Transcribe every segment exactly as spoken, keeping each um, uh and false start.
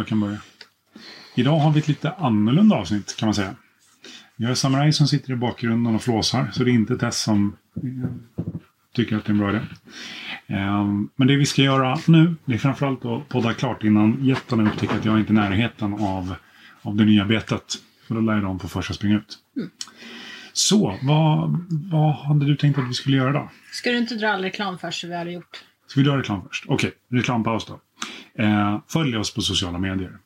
Jag kan börja. Idag har vi ett lite annorlunda avsnitt kan man säga. Jag är Samurai som sitter i bakgrunden och flåsar. Så det är inte Tess som tycker att det är en bra idé. Men det vi ska göra nu, det är framförallt att podda klart innan jättarna upptäcker att jag inte är i närheten av, av det nya betet. För då lär de på första springa ut. Mm. Så, vad, vad hade du tänkt att vi skulle göra då? Ska du inte dra all reklam först som vi hade gjort? Ska vi dra reklam först? Okej, reklampaus då. Eh, följ oss på sociala medier.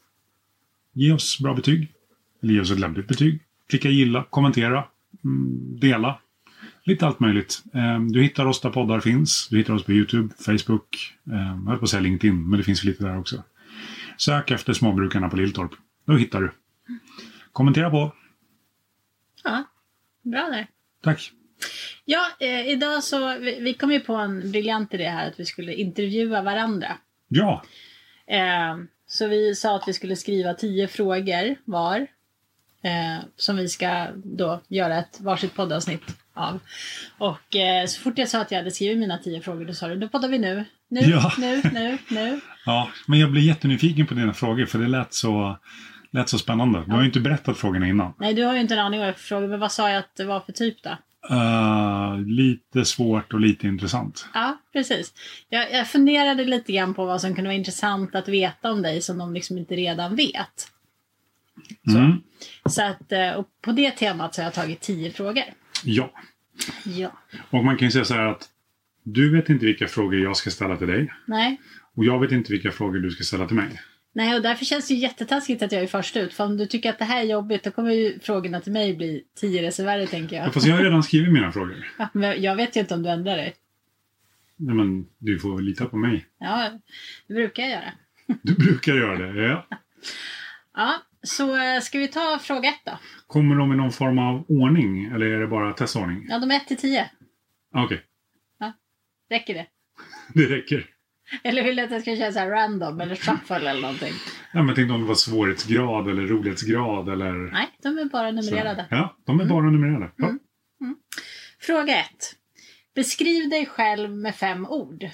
Ge oss bra betyg. Eller ge oss ett lämpligt betyg. Klicka gilla, kommentera, mm, dela. Lite allt möjligt. Eh, du hittar oss där poddar finns. Du hittar oss på YouTube, Facebook. Eh, jag höll på att säga LinkedIn, men det finns lite där också. Sök efter småbrukarna på Lilltorp. Då hittar du. Kommentera på. Ja, bra där. Tack. Ja, eh, idag så, vi, vi kom ju på en briljant idé här att vi skulle intervjua varandra. Ja. Eh, så vi sa att vi skulle skriva tio frågor var. Eh, som vi ska då göra ett varsitt poddavsnitt av. Och eh, så fort jag sa att jag hade skrivit mina tio frågor, då sa du, då poddar vi nu. Nu, ja. nu, nu, nu. Ja, men jag blev jättenyfiken på dina frågor för det lät så... Lät så spännande. Du har ju inte berättat frågorna innan. Nej, du har ju inte en aning vad jag för frågor. Men vad sa jag att det var för typ då? Uh, lite svårt och lite intressant. Ja, precis. Jag, jag funderade lite grann på vad som kunde vara intressant att veta om dig som de liksom inte redan vet. Så, mm. så att, och på det temat så har jag tagit tio frågor. Ja. Ja. Och man kan ju säga så här att du vet inte vilka frågor jag ska ställa till dig. Nej. Och jag vet inte vilka frågor du ska ställa till mig. Nej, och därför känns det ju jättetaskigt att jag är först ut. För om du tycker att det här är jobbigt, då kommer ju frågorna till mig bli tio resor värre, tänker jag. Ja, fast jag har redan skrivit mina frågor. Ja, men jag vet ju inte om du ändrar dig. Nej, men du får lita på mig. Ja, det brukar jag göra. Du brukar göra det, ja. Ja, så ska vi ta fråga ett då? Kommer de i någon form av ordning, eller är det bara testordning? Ja, de är ett till tio. Okej. Okay. Ja, räcker det? Det räcker. Eller vill du att jag ska köra så här random eller shuffle eller någonting? Ja, men jag tänkte om det var svårighetsgrad eller rolighetsgrad eller... Nej, de är bara numrerade. Så, ja, de är mm. bara numrerade. Ja. Mm. Mm. Fråga ett. Beskriv dig själv med fem ord.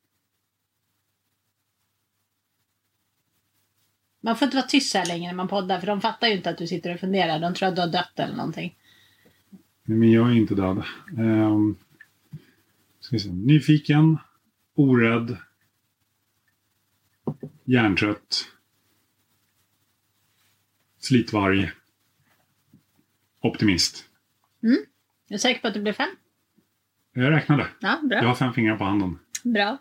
Man får inte vara tyst här länge när man poddar, för de fattar ju inte att du sitter och funderar. De tror att du har dött eller någonting. Nej, men jag är inte död. Um, ska vi se. Nyfiken, orädd, hjärntrött, slitvarg, optimist. Mm. Jag är säker på att det blir fem? Jag räknade. Ja, bra. Jag har fem fingrar på handen. Bra.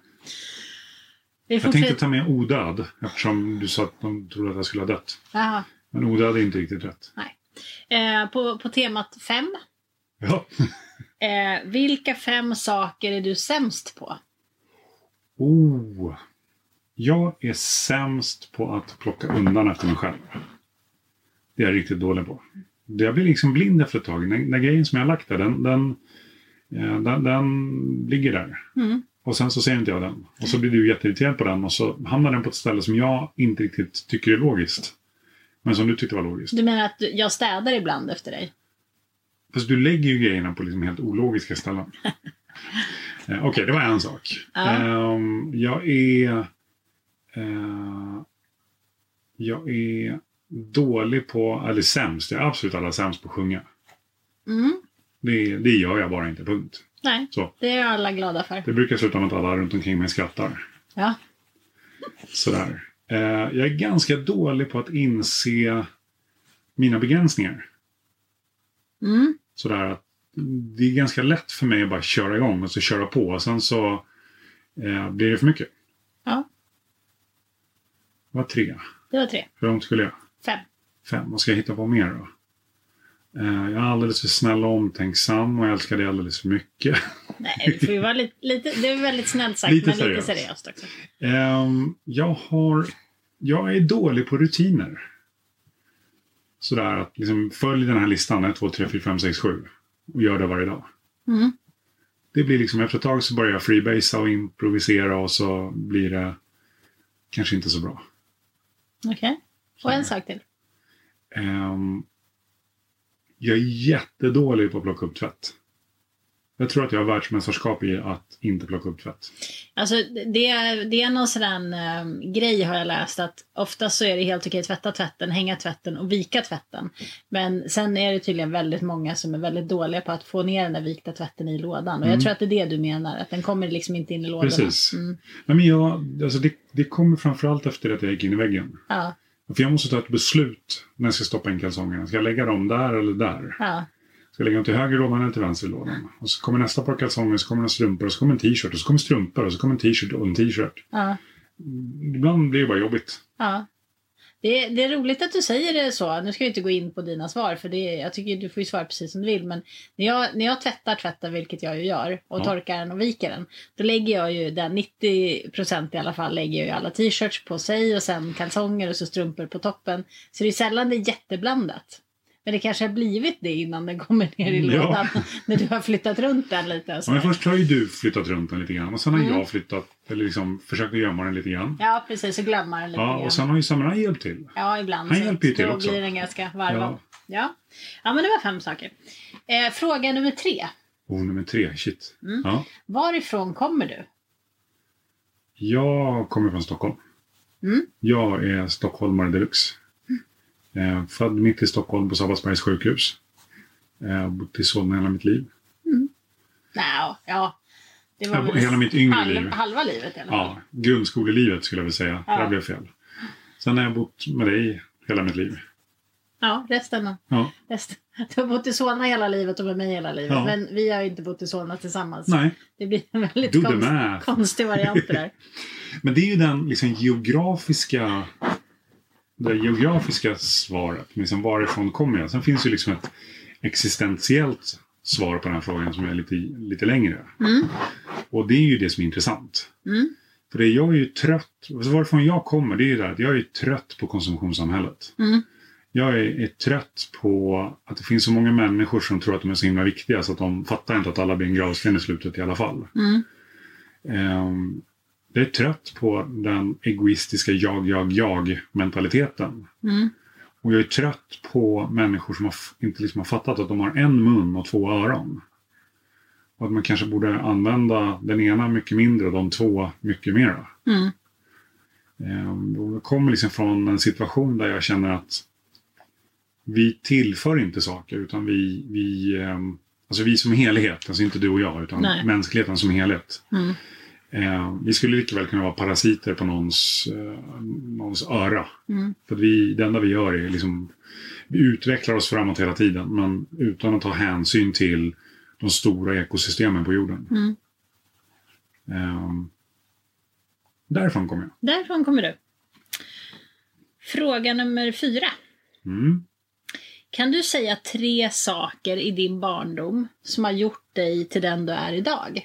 Jag tänkte fri... ta med odöd, eftersom du sa att de trodde att jag skulle ha dött. Aha. Men odöd är inte riktigt rätt. Nej. Eh, på, på temat fem. Ja. eh, vilka fem saker är du sämst på? Oh. Jag är sämst på att plocka undan efter mig själv. Det är jag riktigt dålig på. Jag blir liksom blind efter ett tag. Den, den grejen som jag har lagt där, den, den, den, den ligger där. Mm. Och sen så ser inte jag den. Och så blir du jätteirriterad på den. Och så hamnar den på ett ställe som jag inte riktigt tycker är logiskt. Men som du tyckte var logiskt. Du menar att jag städar ibland efter dig? Fast du lägger ju grejerna på liksom helt ologiska ställen. eh, Okej, okay, det var en sak. Ja. Eh, jag är... Eh, jag är dålig på... Eller sämst. Jag är absolut alla sämst på att sjunga. Mm. Det, det gör jag bara inte, punkt. Nej, så. Det är alla glada för. Det brukar sluta med att alla runt omkring mig skrattar. Ja. Sådär. Eh, jag är ganska dålig på att inse mina begränsningar. Mm. Sådär att det är ganska lätt för mig att bara köra igång och så köra på. Och sen så eh, blir det för mycket. Ja. Det var tre. Det var tre. Hur långt skulle jag? Fem. Fem. Vad ska jag hitta på mer då? Eh, jag är alldeles för snäll och omtänksam och jag älskar det alldeles för mycket. Nej, det får ju vara lite, lite det är väldigt snällt sagt, lite men seriöst. lite seriöst också. Eh, jag har... Jag är dålig på rutiner. Sådär att liksom följ den här listan ett, två, tre, fyra, fem, sex, sju och gör det varje dag. Mm. Det blir liksom efter ett tag så börjar jag freebasea och improvisera och så blir det kanske inte så bra. Okej. Okay. Och en sak till. Um, jag är jättedålig på att plocka upp tvätt. Jag tror att jag har världsmästerskap i att inte plocka upp tvätt. Alltså det är, det är någon sån äh, grej har jag läst att ofta så är det helt okej att tvätta tvätten, hänga tvätten och vika tvätten. Men sen är det tydligen väldigt många som är väldigt dåliga på att få ner den där vikta tvätten i lådan. Och mm. jag tror att det är det du menar, att den kommer liksom inte in i lådan. Precis. Mm. Nej, men jag, alltså det, det kommer framförallt efter att jag gick in i väggen. Ja. För jag måste ta ett beslut när jag ska stoppa in kalsongerna. Ska jag lägga dem där eller där? Ja. Ska jag lägga dem till höger lådan eller till vänster lådan? Och så kommer nästa par kalsonger, så kommer en strumpor, och så kommer en t-shirt, och så kommer strumpor, och så kommer en t-shirt och en t-shirt. Ja. Ibland blir det bara jobbigt. Ja. Det är, det är roligt att du säger det så. Nu ska jag inte gå in på dina svar, för det är, jag tycker du får ju svara precis som du vill. Men när jag, när jag tvättar tvättar, vilket jag ju gör, och ja. torkar den och viker den, då lägger jag ju den nittio procent i alla fall, lägger jag ju alla t-shirts på sig och sen kalsonger och så strumpor på toppen. Så det är sällan det är jätteblandat. Men det kanske har blivit det innan den kommer ner i lådan. Ja. När du har flyttat runt den lite. Ja, men först har ju du flyttat runt den lite grann. Och sen har mm. jag flyttat, eller liksom försökt gömma den lite grann. Ja, precis. Och glömma den lite ja, grann. Och sen har ju Samurai hjälpt till. Ja, ibland. Han hjälper ju till då också. Då blir den ganska varvad. Ja. Ja. ja, men det var fem saker. Eh, fråga nummer tre. Oh, nummer tre. Shit. Mm. Ja. Varifrån kommer du? Jag kommer från Stockholm. Mm. Jag är stockholmare deluxe. Eh, född mitt i Stockholm på Sabbatsbergs sjukhus. Jag har bott i Solna hela mitt liv. Mm. Nej, ja. Det var ja, hela mitt yngre halva, liv. Halva livet i alla fall. Ja, grundskolelivet skulle jag vilja säga. Ja. Det blev fel. Sen har jag bott med dig hela mitt liv. Ja, resten då. Ja. Resten. Du har bott i Solna hela livet och med mig hela livet. Ja. Men vi har ju inte bott i Solna tillsammans. Nej. Det blir en väldigt konst, konstig variant där. Men det är ju den liksom geografiska... Det geografiska svaret, liksom varifrån kommer jag? Sen finns ju liksom ett existentiellt svar på den här frågan som är lite, lite längre. Mm. Och det är ju det som är intressant. Mm. För det är, jag är ju trött, varifrån jag kommer, det är ju det att jag är trött på konsumtionssamhället. Mm. Jag är, är trött på att det finns så många människor som tror att de är så himla viktiga så att de fattar inte att alla blir en gravsten i slutet i alla fall. Mm. Um, Jag är trött på den egoistiska jag-jag-jag-mentaliteten. Mm. Och jag är trött på människor som har f- inte liksom har fattat att de har en mun och två öron. Och att man kanske borde använda den ena mycket mindre och de två mycket mera. Mm. Ehm, och jag kommer liksom från en situation där jag känner att vi tillför inte saker utan vi, vi, ehm, alltså vi som helhet, alltså inte du och jag utan Nej. mänskligheten som helhet. Mm. Eh, vi skulle lika väl kunna vara parasiter på någons, eh, någons öra. Mm. För att vi, det enda vi gör är liksom, vi utvecklar oss framåt hela tiden. Men utan att ta hänsyn till de stora ekosystemen på jorden. Mm. Eh, därifrån kommer jag. Därifrån kommer du. Fråga nummer fyra. Mm. Kan du säga tre saker i din barndom som har gjort dig till den du är idag?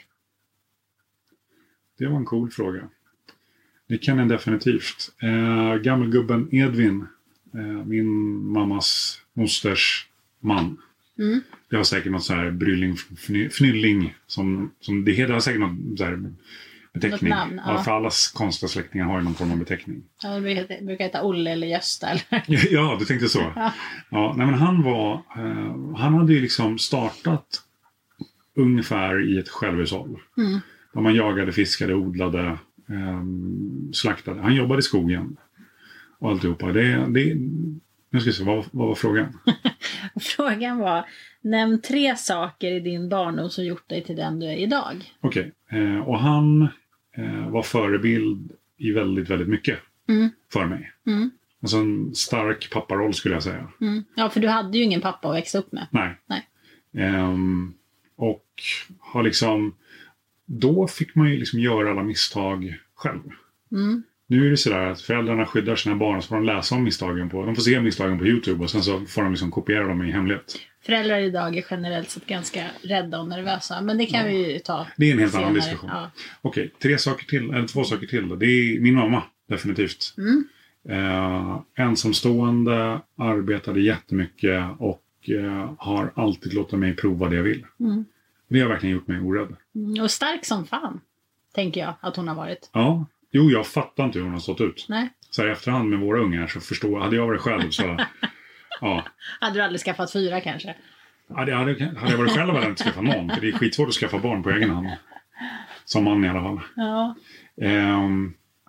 Det var en cool fråga. Det kan jag definitivt. Eh, gammelgubben Edvin, eh, min mammas mosters man. Mm. Det har säkert något så här brylling, fny, fnylling. Som, som det, det har säkert något så här beteckning. Något namn, ja. Ja, för alla konstiga släktingar har ju någon form av beteckning. Ja, det brukar, brukar heta Olle eller Gösta. Eller? Ja, du tänkte så. Ja. Ja, nej, men han var... Eh, han hade ju liksom startat ungefär i ett självhushåll. Mm. Där man jagade, fiskade, odlade, eh, slaktade. Han jobbade i skogen. Och alltihopa. Det, det, nu ska jag se, vad, vad var frågan? Frågan var, nämn tre saker i din barndom som gjort dig till den du är idag. Okej, okay. eh, och han eh, var förebild i väldigt, väldigt mycket mm. för mig. Mm. Alltså en stark papparoll skulle jag säga. Mm. Ja, för du hade ju ingen pappa att växa upp med. Nej. Nej. Um, och har liksom... Då fick man ju liksom göra alla misstag själv. Mm. Nu är det sådär att föräldrarna skyddar sina barn så får de läsa om misstagen på... De får se misstagen på YouTube och sen så får de liksom kopiera dem i hemlighet. Föräldrar idag är generellt sett ganska rädda och nervösa. Men det kan ja. vi ju ta Det är en helt senare. annan diskussion. Ja. Okej, tre saker till, eller två saker till då. Det är min mamma, definitivt. Mm. Eh, ensamstående, arbetade jättemycket och eh, har alltid låtit mig prova det jag vill. Mm. Det har verkligen gjort mig orädd. Mm, och stark som fan, tänker jag att hon har varit. Ja, jo jag fattar inte hur hon har stått ut. Nej. Så här, i efterhand med våra ungar så förstår jag, hade jag varit själv så... ja. Hade du aldrig skaffat fyra kanske? Ja, det hade, hade jag varit själv hade jag inte skaffat någon. För det är skitsvårt att skaffa barn på egen hand. Som man i alla fall. Ja. Um,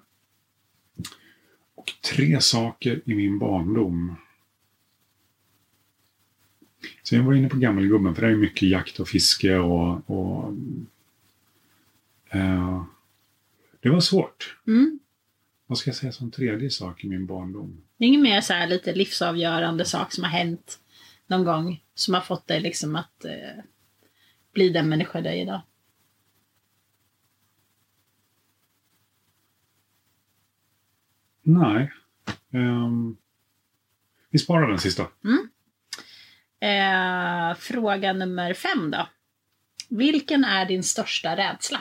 och tre saker i min barndom. Så jag var inne på gammelgubben. För det är mycket jakt och fiske. Och, och uh, det var svårt. Mm. Vad ska jag säga som tredje sak i min barndom? Det är inget mer så här lite livsavgörande sak som har hänt någon gång. Som har fått dig liksom att eh, bli den människa du är idag. Nej. Um, vi sparar den sista. Mm. Eh, fråga nummer fem då. Vilken är din största rädsla?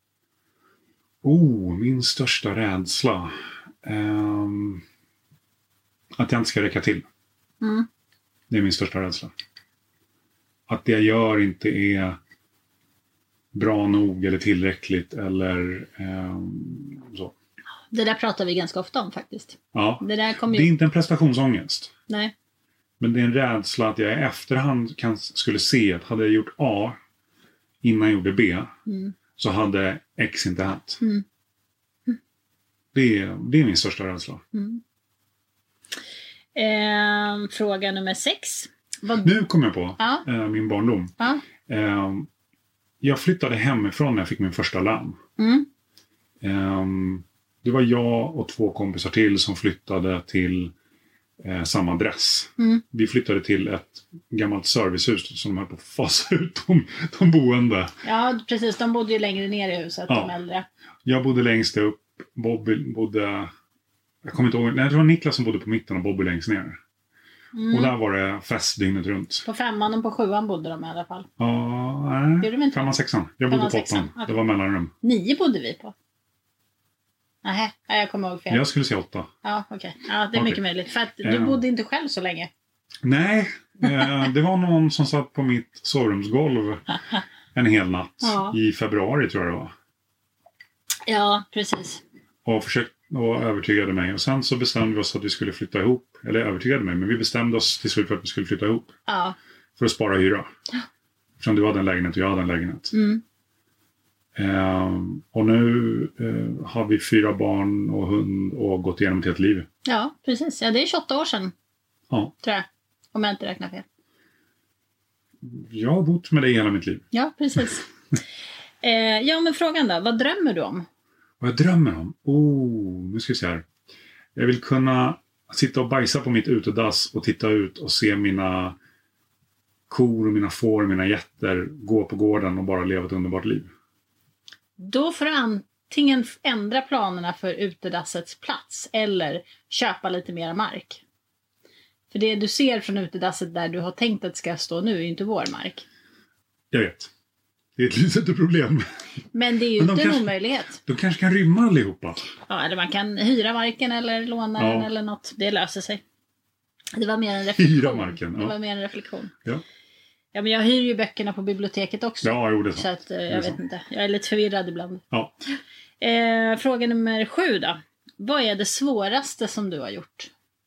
Oh, min största rädsla. Um, att jag inte ska räcka till. Mm. Det är min största rädsla. Att det jag gör inte är bra nog eller tillräckligt eller um, så. Det där pratar vi ganska ofta om faktiskt. Ja. Det där kommer ju... Det är ju... inte en prestationsångest. Nej. Men det är en rädsla att jag i efterhand kan, skulle se att hade jag gjort A innan jag gjorde B mm. så hade X inte hänt. Mm. Mm. Det, är, det är min största rädsla. Mm. Eh, fråga nummer sex. Vad... Nu kommer jag på ja. eh, min barndom. Ja. Eh, jag flyttade hemifrån när jag fick min första lön. Mm. Eh, det var jag och två kompisar till som flyttade till eh, samma adress. Mm. Vi flyttade till ett gammalt servicehus som de höll på att fasa ut de, de boende. Ja, precis. De bodde ju längre ner i huset, ja. de äldre. Jag bodde längst upp. Bobby bodde... Jag kommer inte ihåg. Nej, det var Niklas som bodde på mitten och Bobby längst ner. Mm. Och där var det fest dygnet runt. På femman och på sjuan bodde de i alla fall. Ja, nej. Femman, sexan. Jag bodde på åttan. Okay. Det var mellanrum. Nio bodde vi på. Nej, jag kommer ihåg fel. Jag skulle säga åtta. Ja, okej. Okay. Ja, det är okay. mycket möjligt. För att du uh, bodde inte själv så länge. Nej, eh, det var någon som satt på mitt sovrumsgolv en hel natt. Ja. I februari tror jag det var. Ja, precis. Och försökte och övertygade mig. Och sen så bestämde vi oss att vi skulle flytta ihop. Eller övertygade mig, men vi bestämde oss till slut för att vi skulle flytta ihop. Ja. För att spara hyra. Ja. Eftersom du hade en lägenhet och jag hade en lägenhet. Mm. Um, och nu uh, har vi fyra barn och hund och gått igenom ett helt liv. Ja, precis. Ja, det är tjugoåtta år sedan. Ja. Tror jag. Om jag inte räknar fel. Jag har bott med dig hela mitt liv. Ja, precis. eh, ja, men frågan då. Vad drömmer du om? Vad jag drömmer om? Oh, nu ska vi se här. Jag vill kunna sitta och bajsa på mitt utedass och titta ut och se mina kor och mina får och mina getter gå på gården och bara leva ett underbart liv. Då får du antingen ändra planerna för utedassets plats eller köpa lite mer mark. För det du ser från utedasset där du har tänkt att det ska stå nu är inte vår mark. Jag vet. Det är ett litet problem. Men det är ju inte en kanske, omöjlighet. De kanske kan rymma allihopa. Ja, eller man kan hyra marken eller låna ja. den eller något. Det löser sig. Det var mer en reflektion. Hyra marken, ja. Det var mer en reflektion. Ja. Ja, men jag hyr ju böckerna på biblioteket också. Ja, jo, det är sant. Så att, eh, jag vet inte. Jag är lite förvirrad ibland. Ja. Eh, fråga nummer sju då. Vad är det svåraste som du har gjort?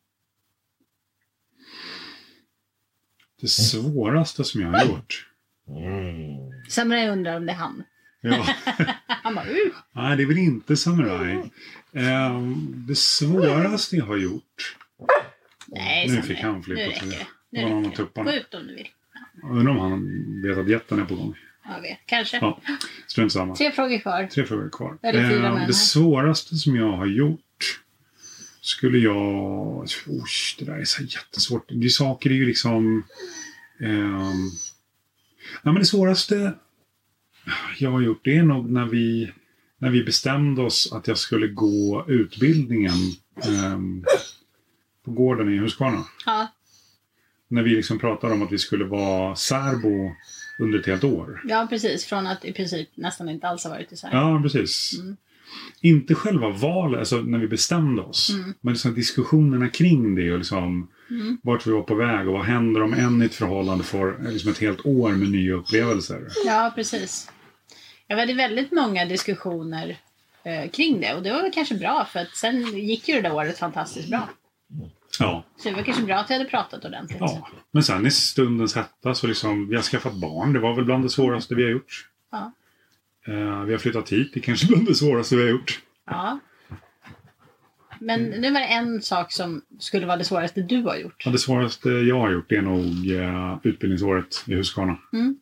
Det svåraste som jag har gjort? Mm. Samurai undrar om det är han. Ja. Han bara, uh. Nej, det är väl inte Samurai. Eh, det svåraste jag har gjort... Nej, nu Samurai. Fick han nu räcker det. Nu det var räcker det. Gå ut om du vill. Jag undrar om han vet att jätten är på gång. Jag vet, kanske. Ja, strunt samma. Tre frågor kvar. Tre frågor kvar. Eller fyra eh, det svåraste som jag har gjort skulle jag... Oh, det där är så jättesvårt. Det saker är ju liksom... Eh, nej, men det svåraste jag har gjort det är nog när vi, när vi bestämde oss att jag skulle gå utbildningen eh, på gården i Huskvarna. Ja. När vi liksom pratade om att vi skulle vara särbo under ett helt år. Ja, precis. Från att i princip nästan inte alls har varit i Sverige. Ja, precis. Mm. Inte själva valet, alltså när vi bestämde oss. Mm. Men liksom diskussionerna kring det och liksom mm. vart vi var på väg och vad händer om en i ett förhållande får liksom ett helt år med nya upplevelser. Ja, precis. Jag hade väldigt många diskussioner eh, kring det och det var väl kanske bra för att sen gick ju det där året fantastiskt bra. Ja. Så det var kanske bra att vi hade pratat ordentligt. Ja, men sen i stundens hetta så liksom, vi har skaffat barn. Det var väl bland det svåraste vi har gjort. Ja. Uh, vi har flyttat hit. Det är kanske bland det svåraste vi har gjort. Ja. Men nu var det en sak som skulle vara det svåraste du har gjort. Ja, det svåraste jag har gjort är nog uh, utbildningsåret i Husqvarna. Mm.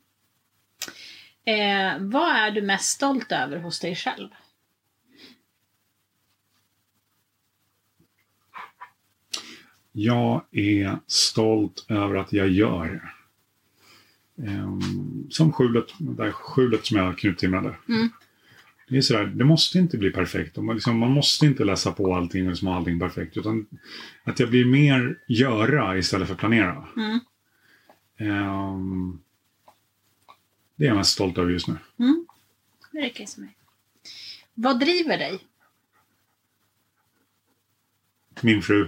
Eh, vad är du mest stolt över hos dig själv? Jag är stolt över att jag gör. Um, som skjulet, där skjulet som jag knuttimrade. Mm. Det är sådär, det måste inte bli perfekt. Man, liksom, man måste inte läsa på allting och liksom ha allting perfekt. Utan att jag blir mer göra istället för planera. Mm. Um, det är jag mest stolt över just nu. Mm. Det räcker som mig. Vad driver dig? Min fru.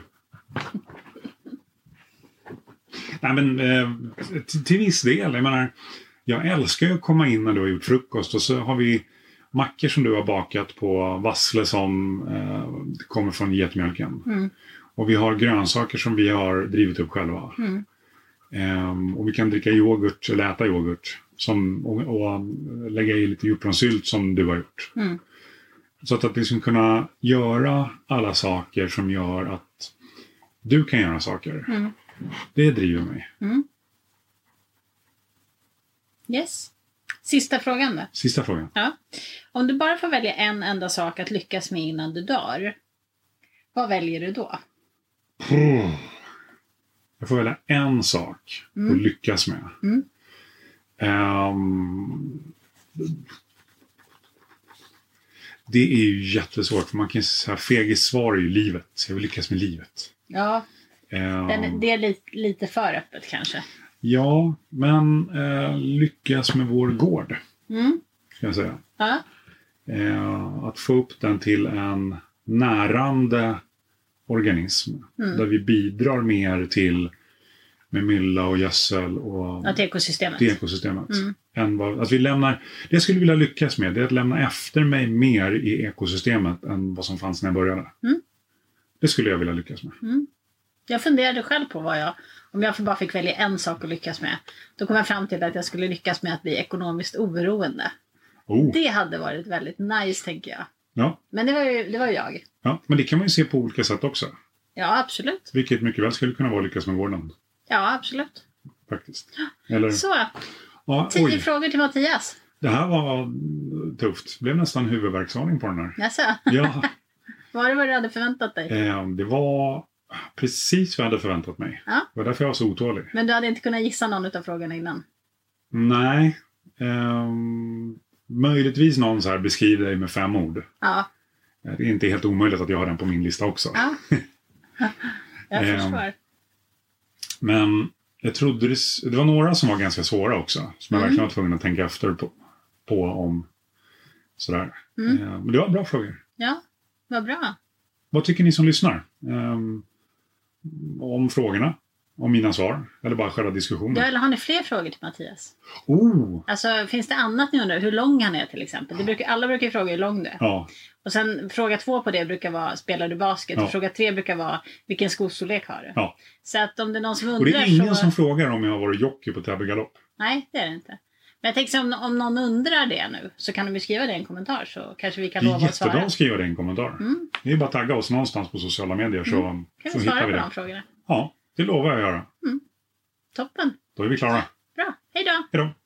Nej, men eh, till, till viss del. Jag menar, jag älskar ju att komma in när du har gjort frukost och så har vi mackor som du har bakat på vassle som eh, kommer från getmjölken. Mm. Och vi har grönsaker som vi har drivit upp själva. Mm. Eh, och vi kan dricka yoghurt eller äta yoghurt som, och, och lägga i lite djupronsylt som du har gjort. Mm. Så att, att liksom kunna göra alla saker som gör att du kan göra saker. Mm. Det driver mig. Mm. Yes. Sista frågan då. Sista frågan. Ja. Om du bara får välja en enda sak att lyckas med innan du dör. Vad väljer du då? Mm. Jag får välja en sak mm. att lyckas med. Mm. Um, det är ju jättesvårt. För man kan säga fegis-svar är ju livet. Så jag vill lyckas med livet. Ja. Um, Den, det är lite, lite för öppet kanske. Ja, men uh, lyckas med vår gård. Mm. Ska jag säga. Ja. Uh, att få upp den till en närande organism. Mm. Där vi bidrar mer till med mylla och gödsel och ja, till ekosystemet. Till ekosystemet. Mm. Än vad, alltså vi lämnar, det jag skulle vilja lyckas med det är att lämna efter mig mer i ekosystemet än vad som fanns när jag började. Mm. Det skulle jag vilja lyckas med. Mm. Jag funderade själv på vad jag, om jag bara fick välja en sak att lyckas med. Då kom jag fram till att jag skulle lyckas med att bli ekonomiskt oberoende. Oh. Det hade varit väldigt nice, tänker jag. Ja. Men det var ju, det var jag. Ja, men det kan man ju se på olika sätt också. Ja, absolut. Vilket mycket väl skulle kunna vara lyckas med vården. Ja, absolut. Faktiskt. Eller... Så, ja, tio oj. frågor till Mattias. Det här var tufft. Det blev nästan huvudvärksvarning på den här. Jaså? Ja. Var det vad du hade förväntat dig? Eh, det var precis vad jag hade förväntat mig. Ja. Det var därför jag var så otålig. Men du hade inte kunnat gissa någon av frågorna innan? Nej. Eh, möjligtvis någon så här beskriver dig med fem ord. Ja. Det är inte helt omöjligt att jag har den på min lista också. Ja. Jag förstår. Men jag trodde det, det var några som var ganska svåra också. Som jag mm. verkligen var tvungen att tänka efter på, på om sådär. Mm. Men det var bra frågor. Ja, vad bra. Vad tycker ni som lyssnar? Um, om frågorna? Om mina svar? Eller bara själva diskussionen? Ja, eller har ni fler frågor till Mattias? Oh. Alltså, finns det annat ni undrar? Hur lång han är till exempel? Det brukar, alla brukar ju fråga hur lång du är. Ja. Och sen fråga två på det brukar vara, spelar du basket? Ja. Och fråga tre brukar vara, vilken skostorlek har du? Ja. Så att om det är någon som undrar. Och det är ingen så... som frågar om jag har varit jockey på Täby galopp. Nej, det är det inte. Men jag tänker så om, om någon undrar det nu så kan de ju skriva det i en kommentar så kanske vi kan lova att svara. Det är jättebra att skriva det i en kommentar. Mm. Det är bara att tagga oss någonstans på sociala medier så, mm. kan så vi hittar svara vi på det. De frågorna? Ja, det lovar jag att göra. Mm. Toppen. Då är vi klara. Bra, hej då. Hej då.